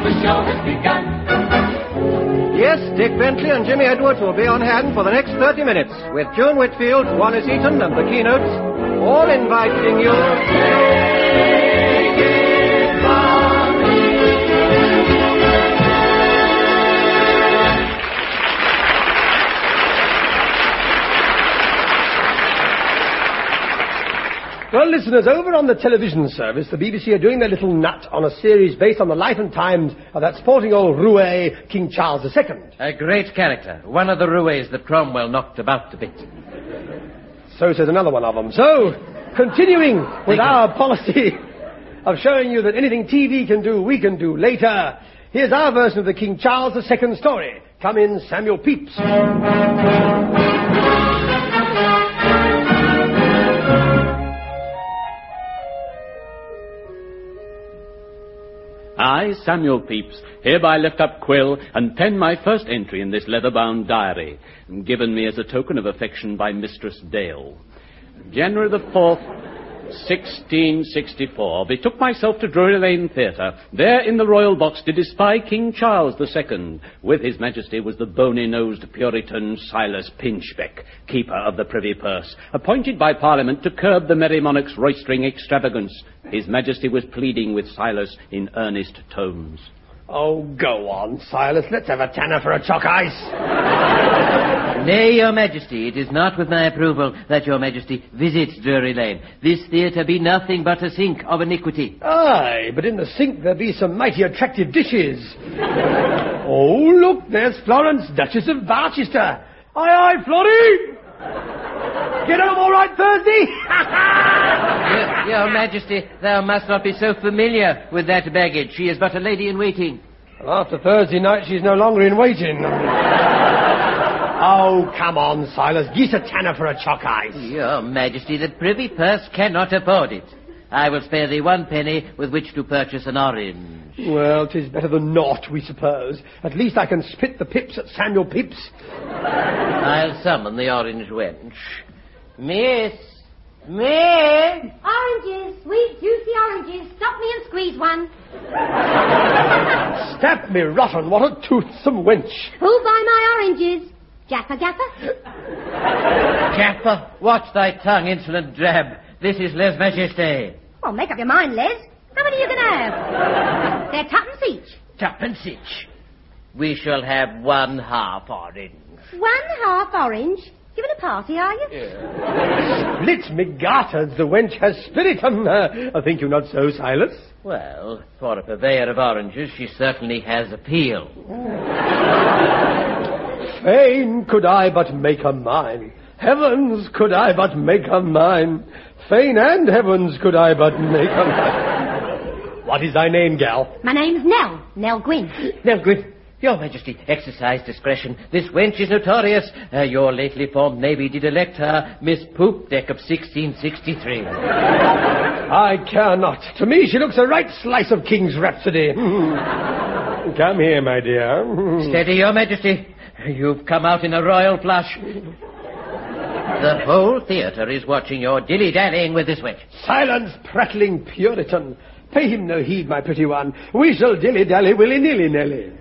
the show has begun. Yes, Dick Bentley and Jimmy Edwards will be on hand for the next 30 minutes, with June Whitfield, Wallace Eaton, and the keynotes, all inviting you. Well, listeners, over on the television service, the BBC are doing their little nut on a series based on the life and times of that sporting old roue, King Charles II. A great character. One of the roues that Cromwell knocked about a bit. So says another one of them. So, continuing with our policy of showing you that anything TV can do, we can do later, here's our version of the King Charles II story. Come in, Samuel Pepys. I, Samuel Pepys, hereby lift up quill and pen my first entry in this leather-bound diary, given me as a token of affection by Mistress Dale. January the 4th, 1664, betook myself to Drury Lane Theatre. There in the royal box did espy King Charles II. With his majesty was the bony-nosed Puritan Silas Pinchbeck, keeper of the Privy Purse, appointed by Parliament to curb the merry monarch's roistering extravagance. His majesty was pleading with Silas in earnest tones. Oh, go on, Silas. Let's have a tanner for a chalk ice. Nay, your majesty, it is not with my approval that your majesty visits Drury Lane. This theatre be nothing but a sink of iniquity. Aye, but in the sink there be some mighty attractive dishes. Oh, look, there's Florence, Duchess of Barchester. Aye, aye, Florrie! Get home all right Thursday? Your majesty, thou must not be so familiar with that baggage. She is but a lady in waiting. Well, after Thursday night, she's no longer in waiting. Oh, come on, Silas. Geese a tanner for a chalk ice. Your majesty, the Privy Purse cannot afford it. I will spare thee 1 penny with which to purchase an orange. Well, 'tis better than naught, we suppose. At least I can spit the pips at Samuel Pepys. I'll summon the orange wench. Miss! Oranges, sweet, juicy oranges. Stop me and squeeze one. Stab me rotten, what a toothsome wench. Who'll buy my oranges? Jaffa Gaffer? Jaffa, watch thy tongue, insolent drab. This is Les Majesté. Well, make up your mind, Les. How many are you going to have? They're 2p each. 2p each. We shall have 1/2 orange. 1/2 orange? Giving a party, are you? Split me garters, the wench has spiritum. I think you not so, Silas? Well, for a purveyor of oranges, she certainly has appeal. Fain could I but make her mine. Heavens, could I but make her mine. Fain and heavens could I but make her mine. What is thy name, gal? My name's Nell. Nell Gwyn. Nell Gwyn. Your Majesty, exercise discretion. This wench is notorious. Your lately formed navy did elect her Miss Poopdeck of 1663. I care not. To me she looks a right slice of King's Rhapsody. Come here, my dear. Steady, Your Majesty. You've come out in a royal flush. The whole theatre is watching your dilly-dallying with this wench. Silence, prattling Puritan. Pay him no heed, my pretty one. We shall dilly-dally willy-nilly-nilly.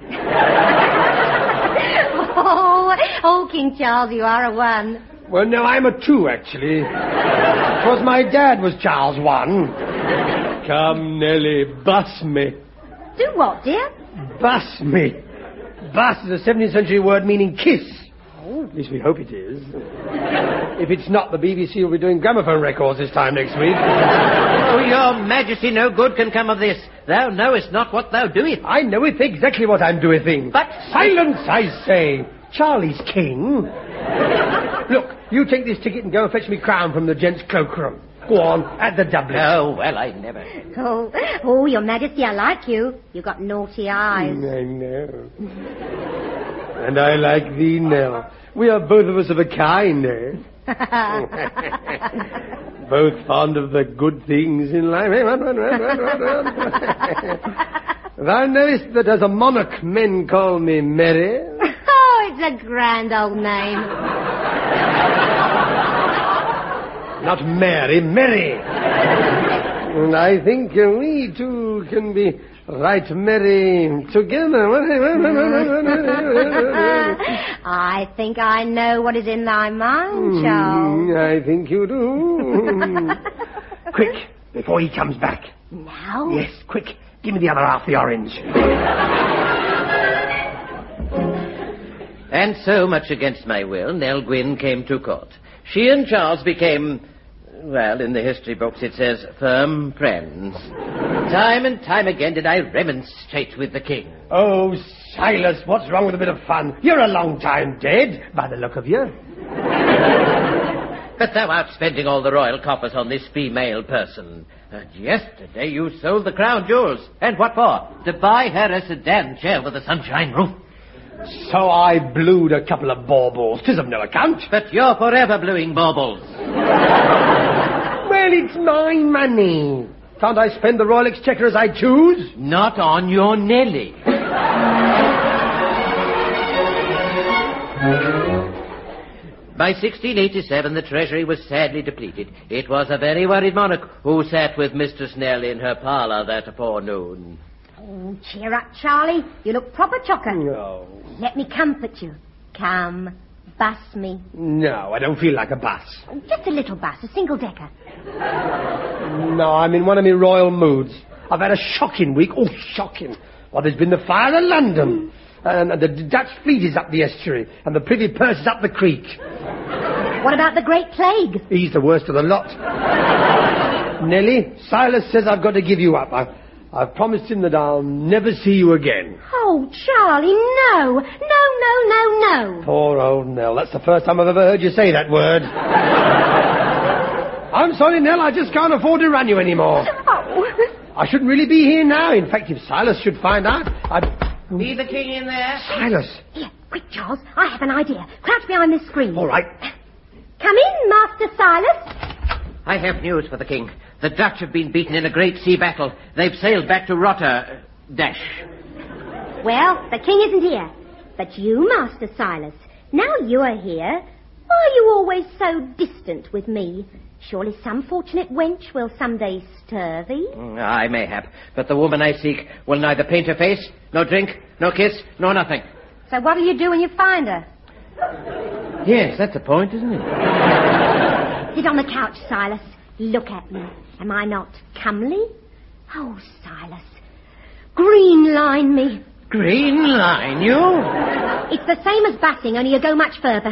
Oh, King Charles, you are a 1. Well, no, I'm a 2, actually. 'Twas my dad was Charles I. Come, Nelly, buss me. Do what, dear? Buss me. Buss is a 17th century word meaning kiss. Oh, at least we hope it is. If it's not, the BBC will be doing gramophone records this time next week. Oh, Your Majesty, no good can come of this. Thou knowest not what thou doest. I knoweth exactly what I'm doing. But... Silence, I say. Charlie's king. Look, you take this ticket and go and fetch me crown from the gents' cloakroom. Go on, at the doublet. Oh, well, I never... Oh, Your Majesty, I like you. You got naughty eyes. I know. And I like thee, Nell. We are both of us of a kind, eh? Both fond of the good things in life. Thou knowest that as a monarch men call me Mary. Oh, it's a grand old name. Not Mary, Mary. And I think we two can be Right merry together. I think I know what is in thy mind, Charles. I think you do. Quick, before he comes back. Now? Yes, quick. Give me the other half of the orange. And so, much against my will, Nell Gwyn came to court. She and Charles became, well, in the history books it says, firm friends. Time and time again did I remonstrate with the king. Oh, Silas, what's wrong with a bit of fun? You're a long time dead, by the look of you. But thou art spending all the royal coppers on this female person. And yesterday you sold the crown jewels. And what for? To buy her a sedan chair with a sunshine roof. So I blued a couple of baubles. 'Tis of no account. But you're forever bluing baubles. Well, it's my money. Can't I spend the royal exchequer as I choose? Not on your Nelly. By 1687, the treasury was sadly depleted. It was a very worried monarch who sat with Mistress Nell in her parlour that forenoon. Oh, cheer up, Charlie. You look proper chocker. No. Let me comfort you. Come, bus me. No, I don't feel like a bus. Oh, just a little bus, a single-decker. No, I'm in one of my royal moods. I've had a shocking week. Oh, shocking. Well, there's been the fire of London. And the Dutch fleet is up the estuary. And the Privy Purse is up the creek. What about the Great Plague? He's the worst of the lot. Nellie, Silas says I've got to give you up. I've promised him that I'll never see you again. Oh, Charlie, no. No. Poor old Nell. That's the first time I've ever heard you say that word. I'm sorry, Nell. I just can't afford to run you anymore. Oh. I shouldn't really be here now. In fact, if Silas should find out, Be the king in there? Silas. Here, quick, Charles. I have an idea. Crouch behind this screen. All right. Come in, Master Silas. I have news for the king. The Dutch have been beaten in a great sea battle. They've sailed back to Rotter... Well, the king isn't here. But you, Master Silas, now you are here, why are you always so distant with me? Surely some fortunate wench will someday stir thee. I mayhap, but the woman I seek will neither paint her face, nor drink, nor kiss, nor nothing. So what'll you do when you find her? Yes, that's the point, isn't it? Sit on the couch, Silas. Look at me. Am I not comely? Oh, Silas. Green line me. Green line you? It's the same as busing, only you go much further.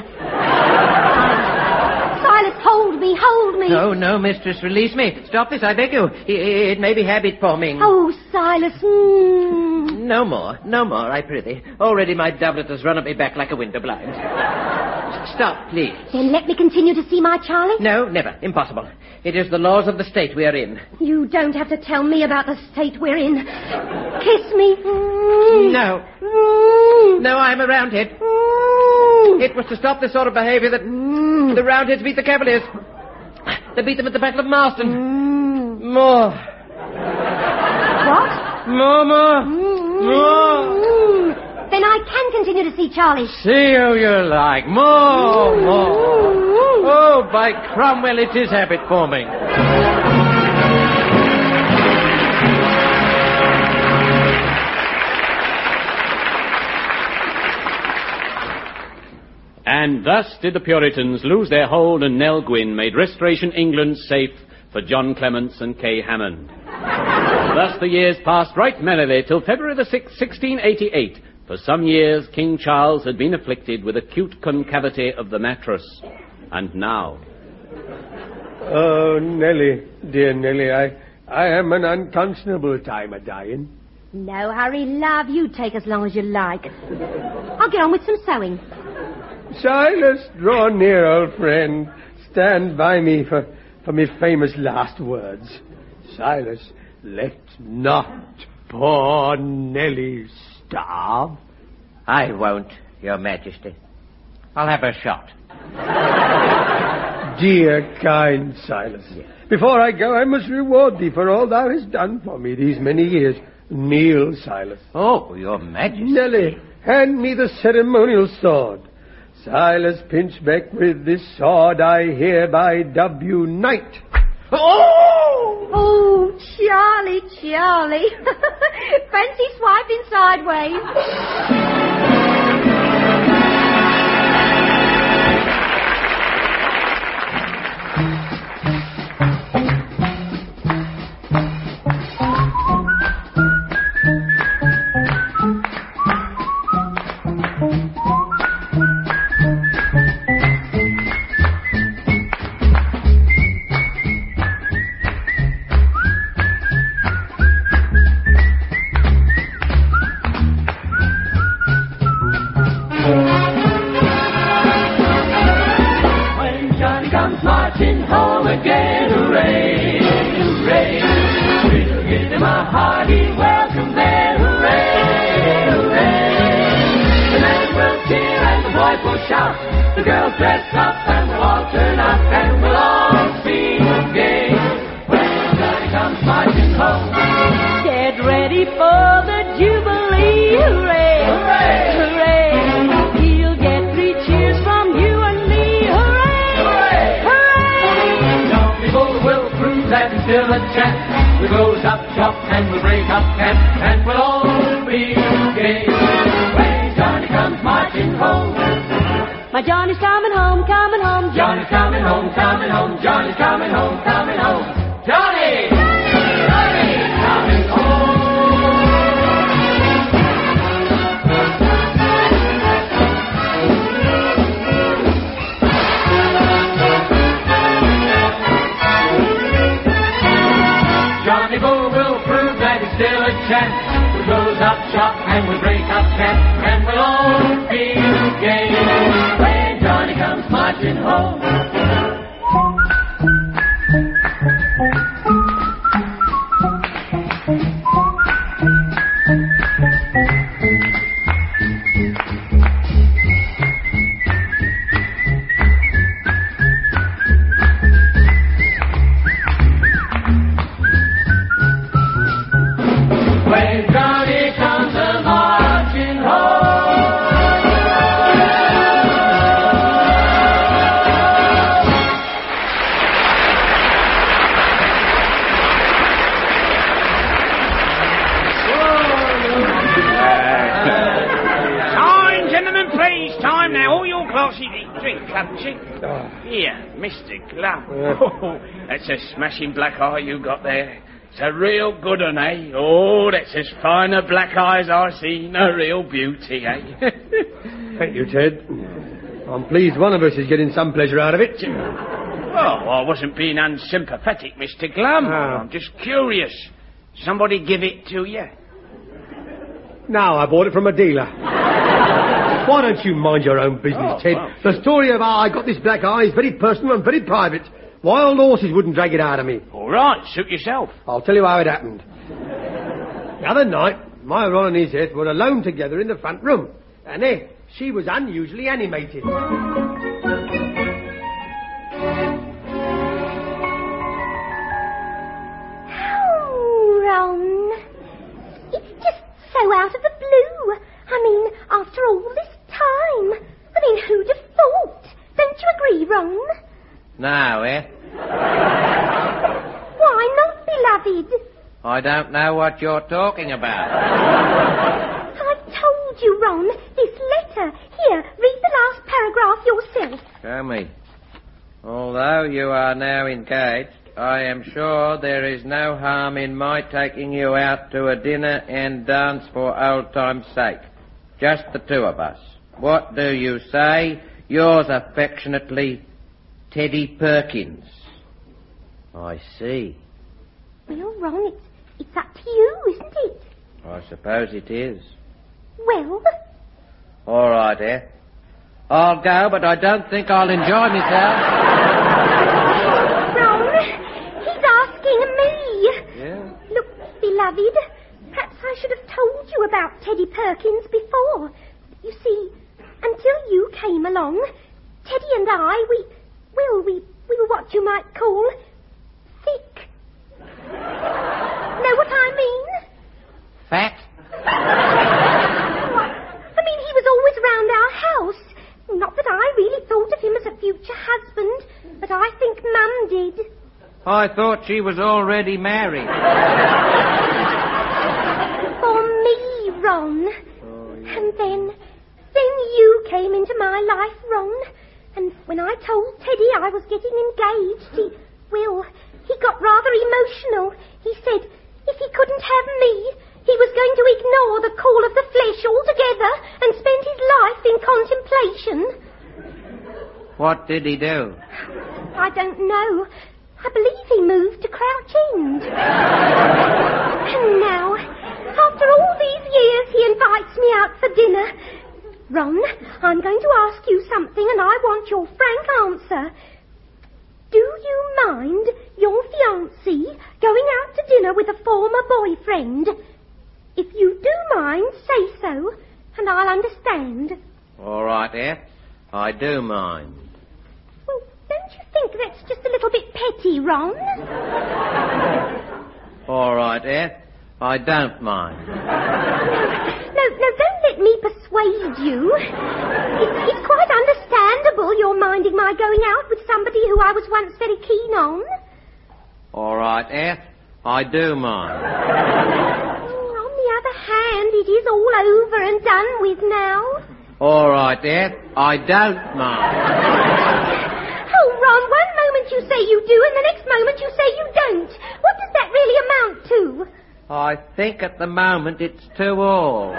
Silas, hold me. No, mistress, release me. Stop this, I beg you. It may be habit forming. Oh, Silas. No more, I prithee. Already my doublet has run up my back like a window blind. Stop, please. Then let me continue to see my Charlie? No, never. Impossible. It is the laws of the state we are in. You don't have to tell me about the state we're in. Kiss me. No. No, I'm a Roundhead. It was to stop this sort of behaviour that the Roundheads beat the Cavaliers. They beat them at the Battle of Marston. More. What? More. Then I can continue to see Charlie. See who you like. More. Oh, by Cromwell, it is habit forming. And thus did the Puritans lose their hold, and Nell Gwyn made Restoration England safe for John Clements and Kay Hammond. Thus the years passed right merrily till February the 6th, 1688. For some years, King Charles had been afflicted with acute concavity of the mattress. And now... Oh, Nellie, dear Nellie, I am an unconscionable time a-dying. No hurry, love. You take as long as you like. I'll get on with some sewing. Silas, draw near, old friend. Stand by me for me famous last words. Silas, let not poor Nellie starve. I won't, Your Majesty. I'll have her shot. Dear, kind Silas, before I go, I must reward thee for all thou hast done for me these many years. Kneel, Silas. Oh, Your Majesty. Nellie, hand me the ceremonial sword. Silas Pinchbeck, with this sword I hereby dub you knight Oh! Oh, Charlie, Charlie. Fancy swiping sideways. That's a smashing black eye you got there. It's a real good one, eh? Oh, that's as fine a black eye as I've seen. A real beauty, eh? Thank you, Ted. I'm pleased one of us is getting some pleasure out of it. Oh, I wasn't being unsympathetic, Mr. Glum. I'm just curious. Somebody give it to you? No, I bought it from a dealer. Why don't you mind your own business, Ted? The story of how I got this black eye is very personal and very private. Wild horses wouldn't drag it out of me. All right, suit yourself. I'll tell you how it happened. The other night, my Ron and his Eth were alone together in the front room. And she was unusually animated. Oh, Ron. It's just so out of the blue. I mean, after all this time. I mean, who'd have thought? Don't you agree, Ron? No, Why not, beloved? I don't know what you're talking about. I told you, Ron, this letter. Here, read the last paragraph yourself. Show me. Although you are now engaged, I am sure there is no harm in my taking you out to a dinner and dance for old time's sake. Just the two of us. What do you say? Yours affectionately, Teddy Perkins. I see. Well, Ron, it's up to you, isn't it? I suppose it is. Well? All right, I'll go, but I don't think I'll enjoy myself. Ron, he's asking me. Yeah? Look, beloved, perhaps I should have told you about Teddy Perkins before. You see, until you came along, Teddy and I, we were what you might call thick. Know what I mean? Fat? I mean, he was always round our house. Not that I really thought of him as a future husband, but I think Mum did. I thought she was already married. For me, Ron. And then you came into my life, Ron. And when I told Teddy I was getting engaged, he got rather emotional. He said if he couldn't have me, he was going to ignore the call of the flesh altogether and spend his life in contemplation. What did he do? I don't know. I believe he moved to Crouch End. And now, after all these years, he invites me out for dinner. Ron, I'm going to ask you something and I want your frank answer. Do you mind your fiancé going out to dinner with a former boyfriend? If you do mind, say so, and I'll understand. All right, Eth. I do mind. Well, don't you think that's just a little bit petty, Ron? All right, Eth. I don't mind. No, don't let me persuade you. It's quite understandable you're minding my going out with somebody who I was once very keen on. All right, Eth. I do mind. On the other hand, it is all over and done with now. All right, Eth. I don't mind. Oh, Ron, one moment you say you do and the next moment you say you don't. What does that really amount to? I think at the moment it's 2 all.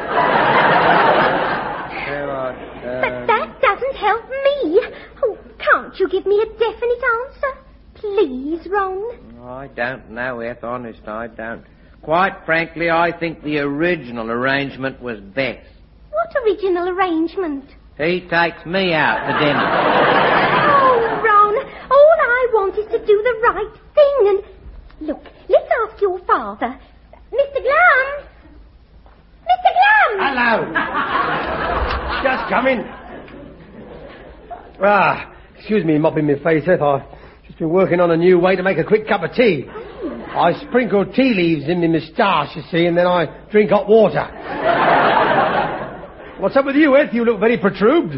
But that doesn't help me. Oh, can't you give me a definite answer? Please, Ron. I don't know, Eth. Honest, I don't. Quite frankly, I think the original arrangement was best. What original arrangement? He takes me out for dinner. Oh, Ron, all I want is to do the right thing and... Look, let's ask your father. Mr. Glum! Mr. Glum! Hello. Just coming. Excuse me mopping my face, Eth. I've just been working on a new way to make a quick cup of tea. I sprinkle tea leaves in my moustache, you see, and then I drink hot water. What's up with you, Eth? You look very perturbed.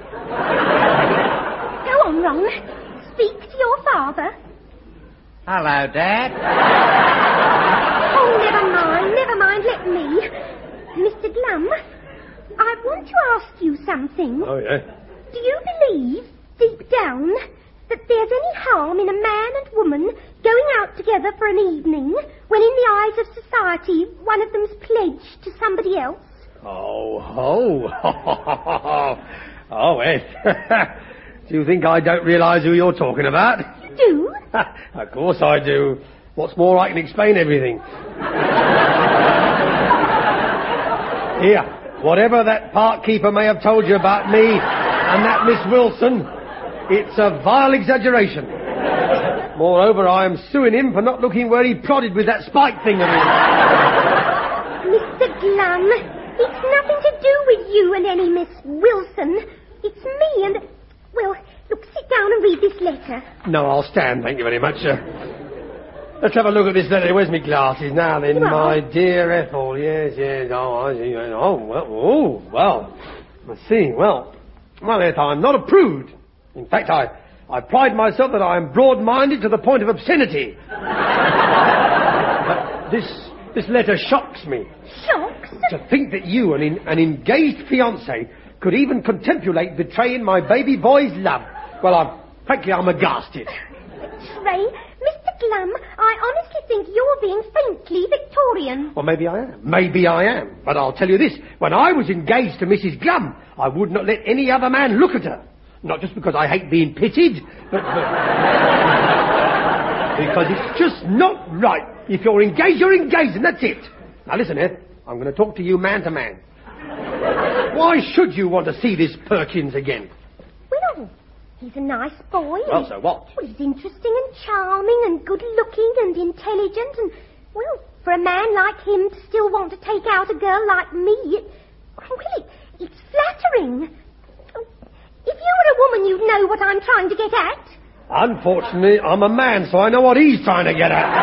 Go on, Ron. Speak to your father. Hello, Dad. Oh, never mind, let me. Mr. Glum, I want to ask you something. Oh, yeah? Do you believe, deep down, that there's any harm in a man and woman going out together for an evening when in the eyes of society one of them's pledged to somebody else? Oh, Eth. Do you think I don't realise who you're talking about? You do? Of course I do. What's more, I can explain everything. Here, whatever that park keeper may have told you about me and that Miss Wilson, it's a vile exaggeration. Moreover, I am suing him for not looking where he prodded with that spike thing of his. Mr. Glum, it's nothing to do with you and any Miss Wilson. It's me and... Well, look, sit down and read this letter. No, I'll stand, thank you very much. Let's have a look at this letter. Where's my glasses? Now then, my dear Ethel. Yes. Well. Let's see. Well, Ethel, I'm not a prude. In fact, I pride myself that I am broad-minded to the point of obscenity. But this letter shocks me. Shocks? To think that you, an engaged fiancé, could even contemplate betraying my baby boy's love. Well, frankly, I'm aghast. Betray? Mr. Glum, I honestly think you're being faintly Victorian. Well, maybe I am. But I'll tell you this. When I was engaged to Mrs. Glum, I would not let any other man look at her. Not just because I hate being pitied, but because it's just not right. If you're engaged, and that's it. Now listen, Eth. I'm going to talk to you man to man. Why should you want to see this Perkins again? Well, he's a nice boy. Well, so what? Well, he's interesting and charming and good-looking and intelligent and, well, for a man like him to still want to take out a girl like me, it's flattering. If you were a woman, you'd know what I'm trying to get at. Unfortunately, I'm a man, so I know what he's trying to get at.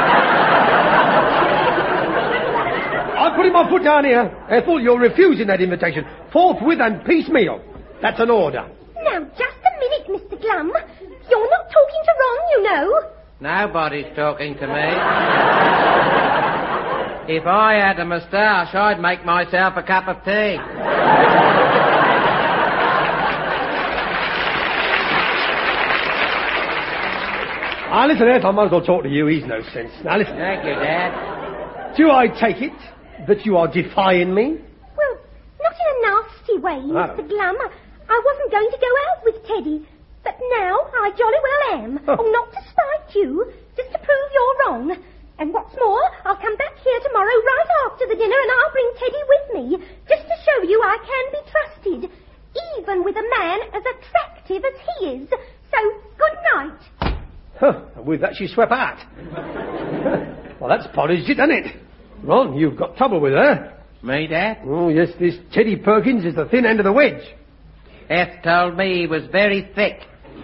I'm putting my foot down here. Ethel, you're refusing that invitation. Forthwith and piecemeal. That's an order. Now, just a minute, Mr. Glum. You're not talking to Ron, you know. Nobody's talking to me. If I had a moustache, I'd make myself a cup of tea. Now, listen, Eth, I might as well talk to you. He's no sense. Now, listen. Thank you, Dad. Do I take it that you are defying me? Well, not in a nasty way, Mr. Glum. I wasn't going to go out with Teddy. But now I jolly well am. Oh, not to spite you, just to prove you're wrong. And what's more, I'll come back here tomorrow right after the dinner and I'll bring Teddy with me, just to show you I can be trusted, even with a man as attractive as he is. So, good night. Huh, and with that she swept out. Well, that's polished it, isn't it? Ron, you've got trouble with her. Me, Dad? Oh, yes, this Teddy Perkins is the thin end of the wedge. Eth told me he was very thick.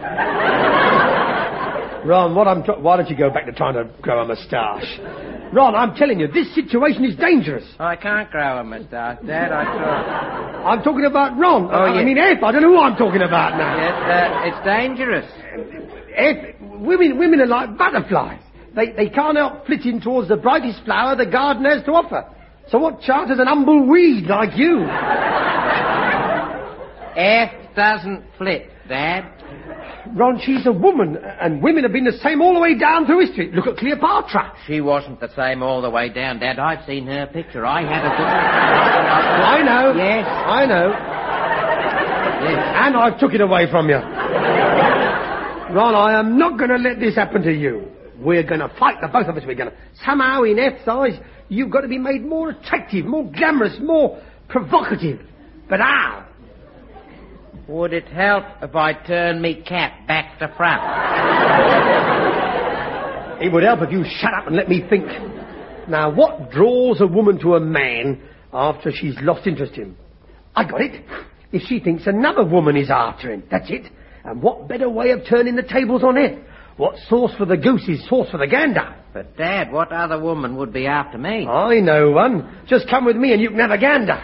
Ron, why don't you go back to trying to grow a moustache? Ron, I'm telling you, this situation is dangerous. I can't grow a moustache, Dad, I thought. I'm talking about Ron. I mean, Eth, I don't know who I'm talking about now. Yes, it's dangerous. Eth, women are like butterflies. They can't help flitting towards the brightest flower the garden has to offer. So what chance has an humble weed like you? Eth doesn't flit, Dad. Ron, she's a woman, and women have been the same all the way down through history. Look at Cleopatra. She wasn't the same all the way down, Dad. I've seen her picture. I had a good... I know. Yes. I know. Yes. And I took it away from you. Ron, I am not going to let this happen to you. We're going to fight, the both of us. We're going to... Somehow, in F's eyes, you've got to be made more attractive, more glamorous, more provocative. But how? Would it help if I turned me cap back to front? It would help if you shut up and let me think. Now, what draws a woman to a man after she's lost interest in him? I got it. If she thinks another woman is after him, that's it. And what better way of turning the tables on it? What sauce for the goose is sauce for the gander. But, Dad, what other woman would be after me? I know one. Just come with me and you can have a gander.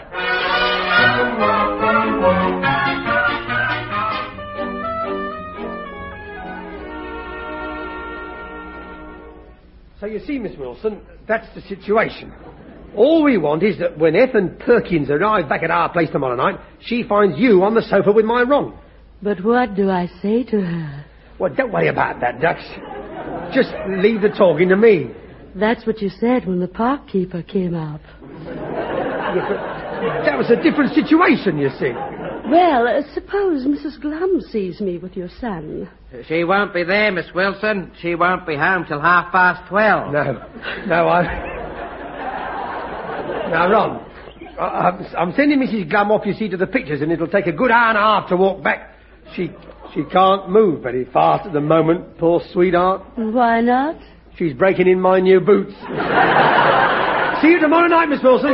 So you see, Miss Wilson, that's the situation. All we want is that when Eth and Perkins arrive back at our place tomorrow night, she finds you on the sofa with my Ron. But what do I say to her? Well, don't worry about that, Dux. Just leave the talking to me. That's what you said when the park keeper came out. Yeah, but that was a different situation, you see. Well, suppose Mrs. Glum sees me with your son. She won't be there, Miss Wilson. She won't be home till 12:30. No, Now, Ron, I'm sending Mrs. Glum off, you see, to the pictures, and it'll take a good hour and a half to walk back. She can't move very fast at the moment, poor sweetheart. Why not? She's breaking in my new boots. See you tomorrow night, Miss Wilson.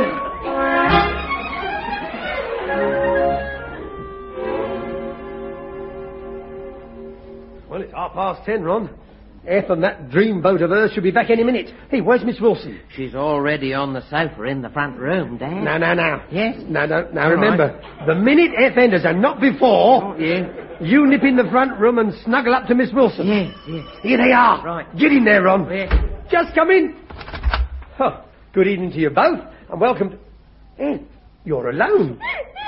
Well, it's 10:30, Ron. Eth and that dreamboat of hers should be back any minute. Hey, where's Miss Wilson? She's already on the sofa in the front room, Dad. Now. Yes? Now, remember, the minute Eth enters and not before... Oh, yeah. You nip in the front room and snuggle up to Miss Wilson. Yes. Here they are. Right. Get in there, Ron. Yes. Just come in. Oh, good evening to you both, and welcome to... Eth, you're alone.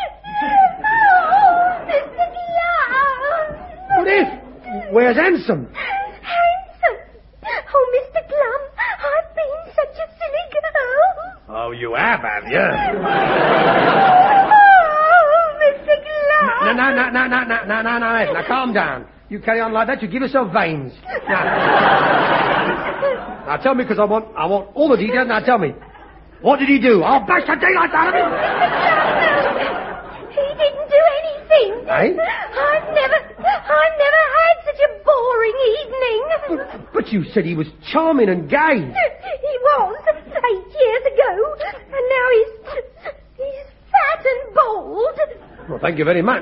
Oh, Mr. Glum! But Eth, where's Handsome? Handsome? Oh, Mr. Glum, I've been such a silly girl. Oh, you have you? Oh, Mr. Glum. No, Eth, now calm down. You carry on like that, you give yourself veins. Now tell me, because I want all the details. Now tell me, what did he do? I'll bash the daylights out of him. He didn't do anything. Eh? I've never had such a boring evening. But you said he was charming and gay. He was 8 years ago, and now he's fat and bald. Well, thank you very much.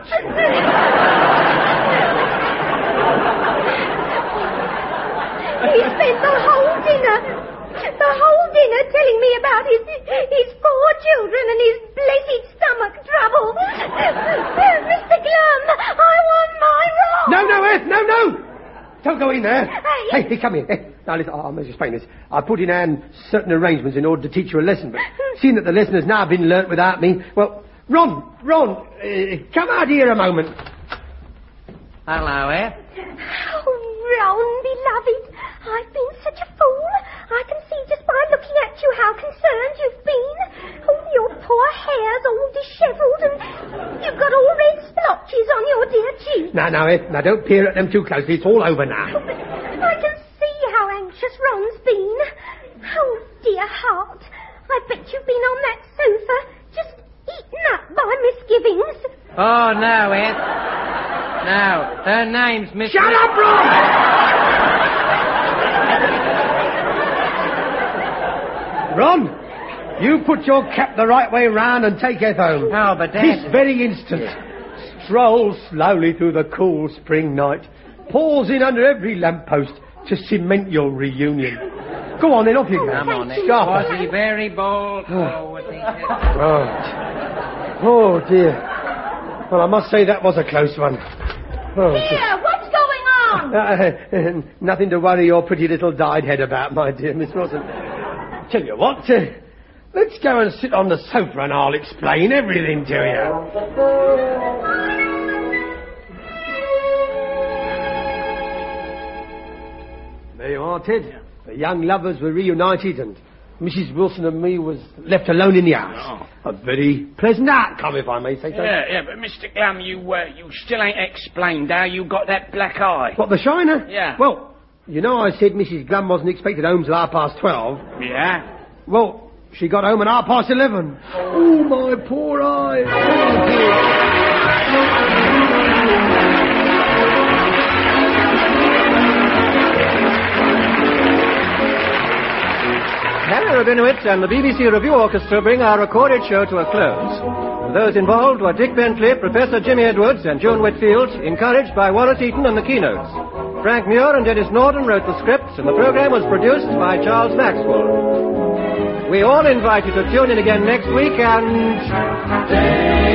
He spent the whole dinner telling me about his 4 children and his blessed stomach trouble. Mr. Glum, I want my wrong. No, Eth, no. Don't go in there. Hey. Hey, come here. Now, listen, I must explain this. I put in hand certain arrangements in order to teach you a lesson, but seeing that the lesson has now been learnt without me, well, Ron, come out here a moment. Hello, eh? Oh, Ron, beloved, I've been such a fool. I can see just by looking at you how concerned you've been. Oh, your poor hair's all dishevelled and you've got all red splotches on your dear cheeks. Now, don't peer at them too closely. It's all over now. Oh, but I can see how anxious Ron's been. Oh, dear heart, I bet you've been on that sofa just eaten up by misgivings. Oh, no, Ed. No, her name's Miss... Shut up, Ron! Ron, you put your cap the right way round and take Eth home. Oh, but Dad... This very instant. Stroll slowly through the cool spring night. Pause in under every lamppost to cement your reunion. Go on then, off you go. Come on, Ed. Stop. Was he very bold? Oh, was he... Right. Oh, dear. Well, I must say that was a close one. Oh, Here, what's going on? Nothing to worry your pretty little dyed head about, my dear Miss Wilson. Tell you what, let's go and sit on the sofa and I'll explain everything to you. There you are, Ted. The young lovers were reunited and Mrs. Wilson and me was left alone in the house. Oh. A very pleasant outcome, if I may say so. Yeah, but Mr. Glum, you still ain't explained how you got that black eye. What, the shiner? Yeah. Well, you know I said Mrs. Glum wasn't expected home till 12:30. Yeah? Well, she got home at 11:30. Oh, my poor eye. Oh, dear. Harry Rabinowitz and the BBC Review Orchestra bring our recorded show to a close. Those involved were Dick Bentley, Professor Jimmy Edwards and June Whitfield, encouraged by Wallace Eaton and the keynotes. Frank Muir and Dennis Norton wrote the scripts, and the program was produced by Charles Maxwell. We all invite you to tune in again next week and...